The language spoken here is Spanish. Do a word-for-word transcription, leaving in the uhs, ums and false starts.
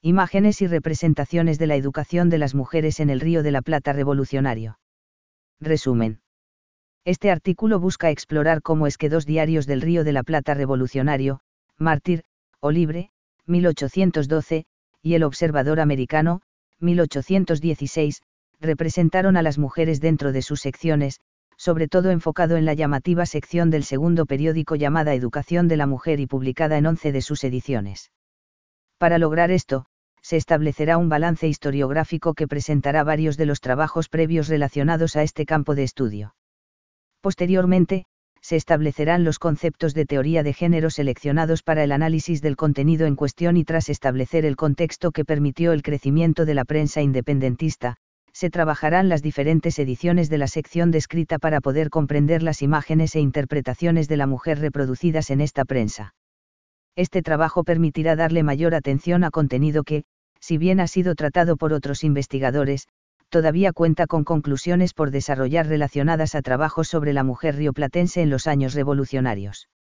Imágenes y representaciones de la educación de las mujeres en el Río de la Plata revolucionario. Resumen. Este artículo busca explorar cómo es que dos diarios del Río de la Plata revolucionario, Mártir, o Libre, mil ochocientos doce, y El Observador Americano, mil ochocientos dieciséis, representaron a las mujeres dentro de sus secciones, sobre todo enfocado en la llamativa sección del segundo periódico llamada Educación de la Mujer y publicada en once de sus ediciones. Para lograr esto, se establecerá un balance historiográfico que presentará varios de los trabajos previos relacionados a este campo de estudio. Posteriormente, se establecerán los conceptos de teoría de género seleccionados para el análisis del contenido en cuestión y tras establecer el contexto que permitió el crecimiento de la prensa independentista, se trabajarán las diferentes ediciones de la sección descrita para poder comprender las imágenes e interpretaciones de la mujer reproducidas en esta prensa. Este trabajo permitirá darle mayor atención a contenido que, si bien ha sido tratado por otros investigadores, todavía cuenta con conclusiones por desarrollar relacionadas a trabajos sobre la mujer rioplatense en los años revolucionarios.